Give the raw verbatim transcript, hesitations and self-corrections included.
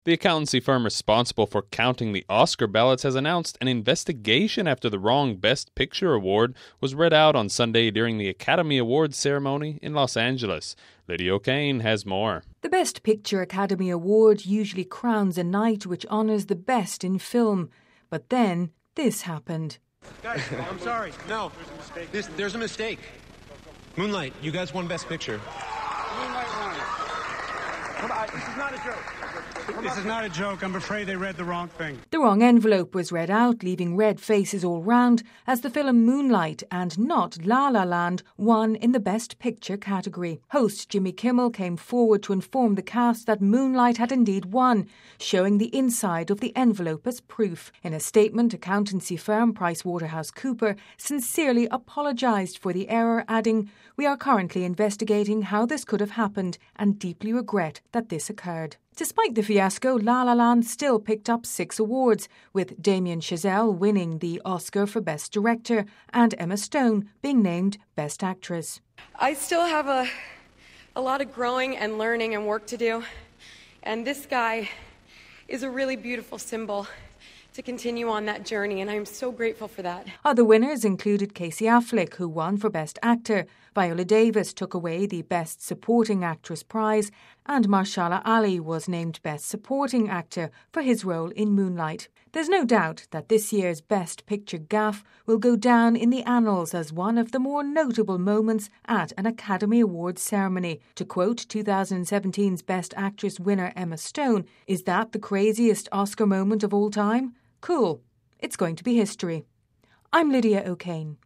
The accountancy firm responsible for counting the Oscar ballots has announced an investigation after the wrong Best Picture award was read out on Sunday during the Academy Awards ceremony in Los Angeles. Lydia O'Kane has more. The Best Picture Academy Award usually crowns a night which honours the best in film. But then this happened. Guys, I'm sorry. No, there's a mistake. This, there's a mistake. Moonlight, you guys won Best Picture. Moonlight won. Come on, this is not a joke. This is not a joke. I'm afraid they read the wrong thing. The wrong envelope was read out, leaving red faces all round, as the film Moonlight and not La La Land won in the Best Picture category. Host Jimmy Kimmel came forward to inform the cast that Moonlight had indeed won, showing the inside of the envelope as proof. In a statement, accountancy firm PricewaterhouseCoopers sincerely apologised for the error, adding, "We are currently investigating how this could have happened and deeply regret that this occurred." Despite the fiasco, La La Land still picked up six awards, with Damien Chazelle winning the Oscar for Best Director and Emma Stone being named Best Actress. I still have a, a lot of growing and learning and work to do, and this guy is a really beautiful symbol to continue on that journey, and I'm so grateful for that. Other winners included Casey Affleck, who won for Best Actor. Viola Davis took away the Best Supporting Actress prize, and Mahershala Ali was named Best Supporting Actor for his role in Moonlight. There's no doubt that this year's Best Picture gaffe will go down in the annals as one of the more notable moments at an Academy Awards ceremony. To quote twenty seventeen's Best Actress winner Emma Stone, "Is that the craziest Oscar moment of all time? Cool. It's going to be history." I'm Lydia O'Kane.